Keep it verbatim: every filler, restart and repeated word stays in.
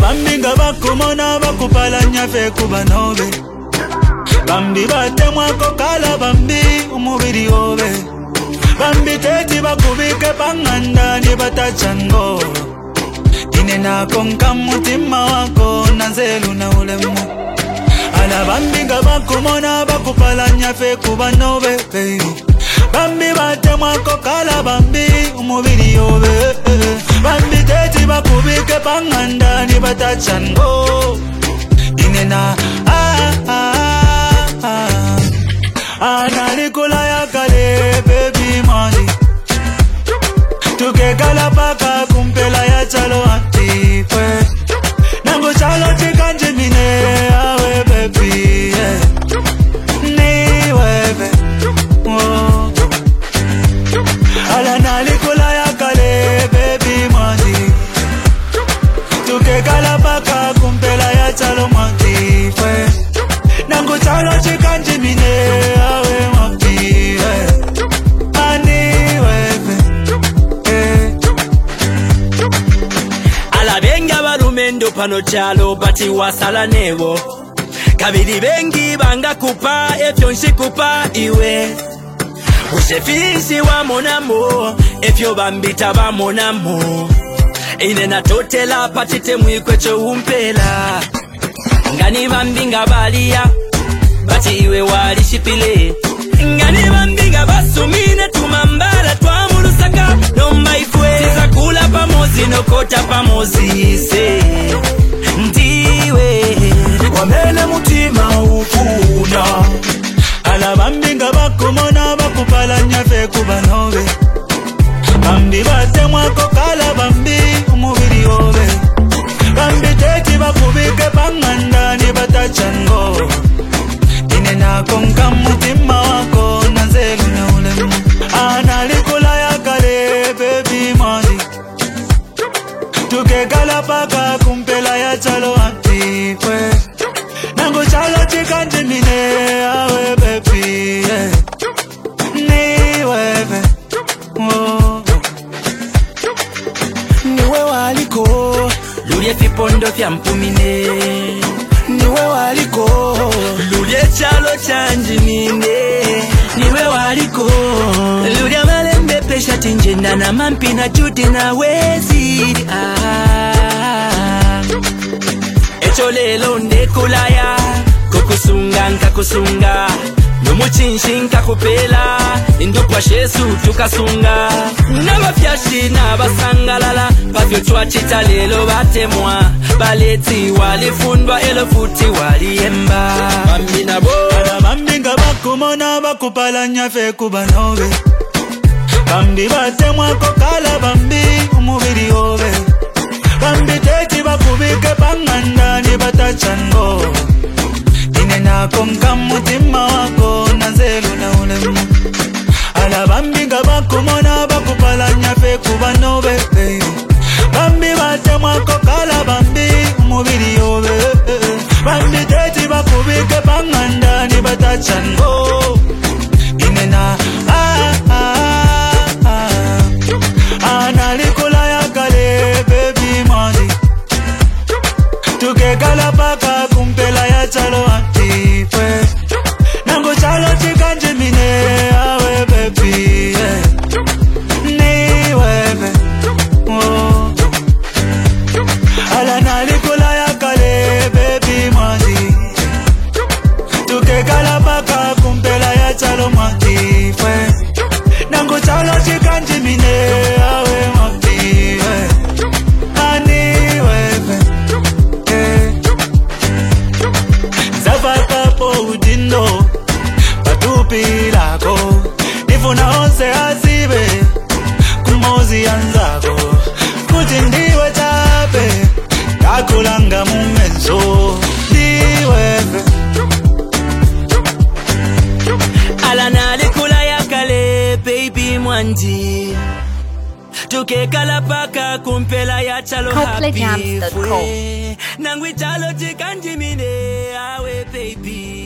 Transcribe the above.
bambi nga bakumona bakupalanya fe kuba nobe bambi batemwako kala bambi umubiri obe bambi teti bakubike panganda ni batachango ine nako nkamutima wako nanzelu na ulemu ala bambi nga bakumona bakupalanya fe kuba nobe bambi batemwako kala bambi umubiri obe bambi teti bakubike panganda ni batachango ine na ah ah ah analikula ya kale baby money tukekala paka kumpela ya chalo antife nango chalo chikanje mine awe baby yeah. Ni webe oh. Ala nalikula ya kale baby money tukekala paka kumpela ya chalo antife nango chalo chikanje mine awe mapi yeah. Ani webe eh. Ala benga barumendo pano chalo bati wasala nebo kabiri bengi banga kupa efyo nshikupa iwe usefisi wa monamo efyo bambita ba monamo ine na totela patite mwikweche umpela ngani bambinga balia bati iwe wali shipile ngani bambinga basumine tumambala twamulusaka nomba ifwe tiza kula pamozi nokota pamozi se ndiwe wamele mutima ufuna ala bambi nga bakumona bakupalanya fe kuba nobe bambi batemwako kala bambi umubiri obe bambi teti bakubike panganda ni batachango ine nako nkamutima wako nanzelu na ulemu analikula ya kale baby money tukekala paka kumpela ya chalo antife nango chalo chikanje mine awe baby yeah. Ni webe oh. niwe waliko lulie fipondo vya mpumine niwe waliko lulie chalo chanji mine niwe waliko lulie malembe pesha tinjenda na mampi na juti na wezi ah. Echo lelo ndekulaya kukusunga nkakusunga numuchinshi nkakupela indukwa shesu tukasunga nabafyashi nabasangalala pavyo chwachita lelo batemwa baleti walifundwa elo futi waliemba bambi nabo ala bambi nga bakumona bakupalanya fe kuba nobe bambi batemwako kala bambi umubiri obe bambi teti bakubike panganda ni batachango ine nako nkamutima wako nanzelu na ulemu ala bambi nga bakumona bakupalanya fe kuba nobe bambi batemwako kala bambi umubiri obe bambi teti bakubike panganda ni batachango ine na ah ah ah analikula ya kale baby money tukekala paka kumpela ya chalo antife nango chalo chikanje mine awe baby yeah. Ni webe oh. Ala nalikula ya kale baby money tukekala paka kumpela ya chalo antife nango chalo chikanje mine awe mapi yeah. Ani webe eh. Zafaka po udindo patupilako nifuna onse azibe kumozi yanzako kuti ndiwe tape kakulanga mumenzo ndiwebe ala nalikula ya kale baby mwandi tukekala paka kumpela ya chalo happy fwe nangwi chalo chikanjimine awe baby